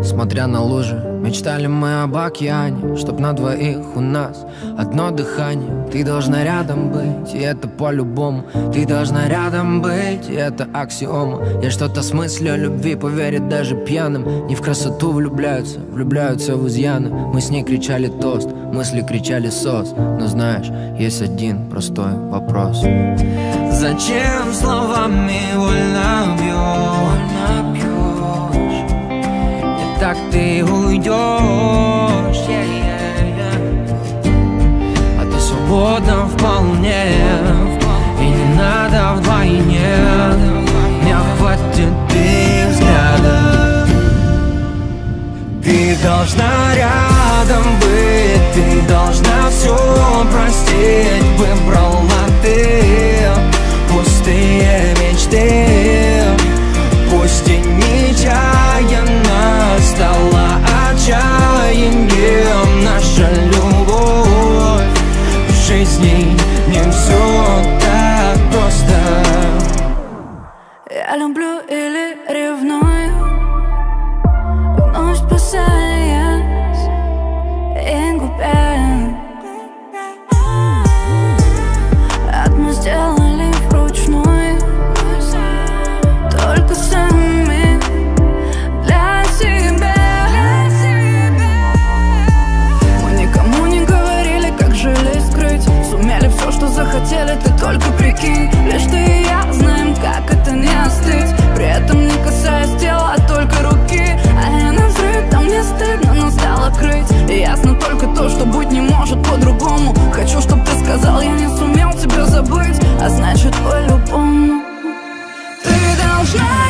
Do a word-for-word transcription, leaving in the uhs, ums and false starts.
смотря на лужи. Мечтали мы об океане, чтоб на двоих у нас одно дыхание. Ты должна рядом быть, и это по-любому. Ты должна рядом быть, и это аксиома. Я что-то смыслю о любви, поверит даже пьяным. Не в красоту влюбляются, влюбляются в изъяны. Мы с ней кричали тост, мысли кричали сос. Но знаешь, есть один простой вопрос: зачем словами вольно бьешь? Не так ты уйдешь, yeah, yeah, yeah. А ты свободна вполне, и не надо вдвойне. Мне хватит и взгляда. Ты должна рядом быть, ты должна все простить. Выбрала ты пустые мечты, пусть и нечаянно стала отчаянием. Наша любовь в жизни не все так просто. Я люблю или ревную, вновь спасаясь и губя. Ад мы сделали вручную, только сами для себя. Мы никому не говорили, как жили скрыть. Сумели все, что захотели, ты только прикинь. Лишь ты и я знаем, как это не остыть. При этом не касаясь тела, а только руки. А я на взрыв, там мне стыдно, но стало крыть. И ясно только то, что быть не может по-другому. Хочу, чтоб ты сказал, я не сумел тебя забыть, а значит по-любому ты должна